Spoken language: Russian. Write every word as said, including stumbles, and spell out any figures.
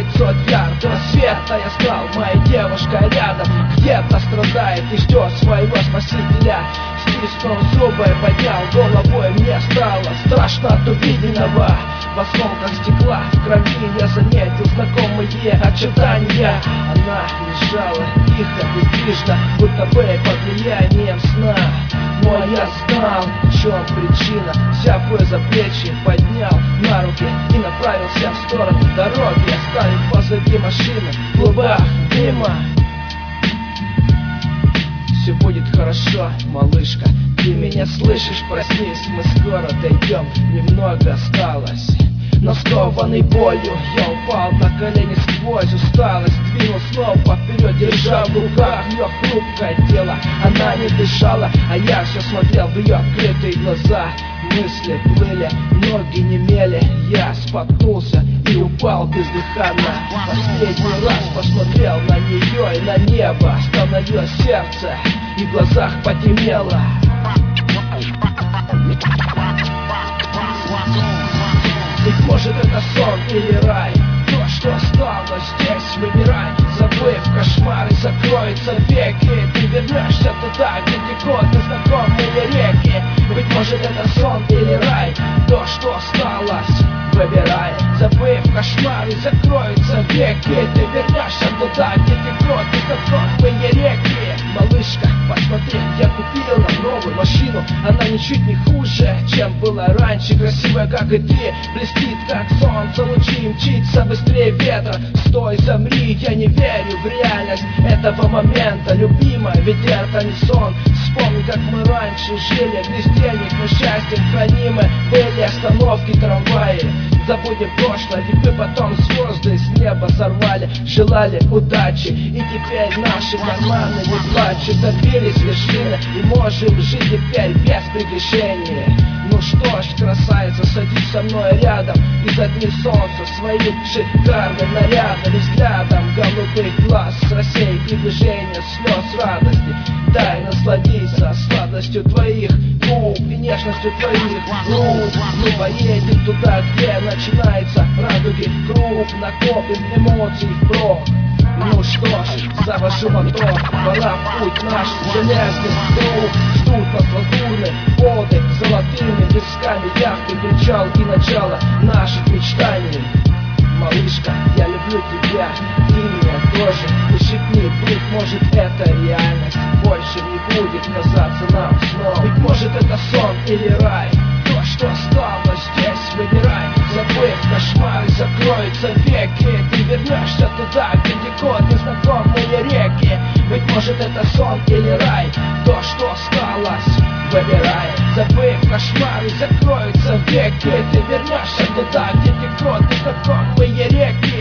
пятьсот ярдов света я стал, моя девушка рядом, где-то страдает и ждет своего спасителя. Стиснул зубы, поднял головой, мне стало страшно от увиденного. В осколках стекла, в крови я заметил знакомые очертания. Она лежала тихо, бездвижно, будто бы под влиянием сна. Но я знал, в чем причина. Взяв ее за плечи, поднял на руки и направился в сторону дороги, оставив позади машины в клубах дыма. Все будет хорошо, малышка, ты меня слышишь, проснись, мы скоро дойдем, немного осталось. Но скованный болью я упал на колени сквозь усталость, двинул снова вперед, держа в руках ее хрупкое тело. Она не дышала, а я все смотрел в ее открытые глаза. Мысли плыли, ноги немели, я споткнулся и упал бездыханно. Последний раз посмотрел на нее и на небо, остановилось сердце и в глазах потемнело. Быть может это сон или рай, то, что осталось здесь, выбирай. Забыв кошмары, закроются веки, ты вернешься туда, где текут незнакомые реки. Быть может это сон или рай, то, что осталось, выбирай. Забыв кошмары, закроются веки, ты вернешься туда, где текут незнакомые реки. Малышка, посмотри, я купил нам новую машину, она ничуть не хуже, чем была раньше. Красивая, как и ты, блестит, как солнце, лучи мчится быстрее ветра. Стой, замри, я не верю в реальность этого момента, любимая, ведь это не сон. Вспомни, как мы раньше жили, без денег, но счастьем хранимы были остановки, трамваи. Забудем прошлое, ведь мы потом звезды с неба сорвали, желали удачи, и теперь наши карманы не плачут. Добились вершины и можем жить теперь без прегрешения. Ну что ж, красавица, садись со мной рядом и задни солнца своим шикарным нарядом и взглядом голубых глаз, рассей приближения слез радости. Дай насладиться сладостью твоих губ и нежностью твоих рук. Мы поедем туда, где начинается радуги круг, накопим эмоций впрок. Ну что ж, завожу мотор, пора в путь наш железный друг. Ждут нас лазурные воды, золотыми песками яхты, причал и начало наших мечтаний. Малышка, я люблю тебя, ты меня тоже. Ущипни, быть может это реальность, больше не будет казаться нам снова. Быть может это сон или рай, то, что осталось здесь, выбирай. Забыв кошмары, закроются веки, ты вернешься туда, где текут незнакомые реки. Быть может это сон или рай, то, что осталось, выбирай. Забыв кошмары, закроются веки, ты вернешься туда, где текут незнакомые реки.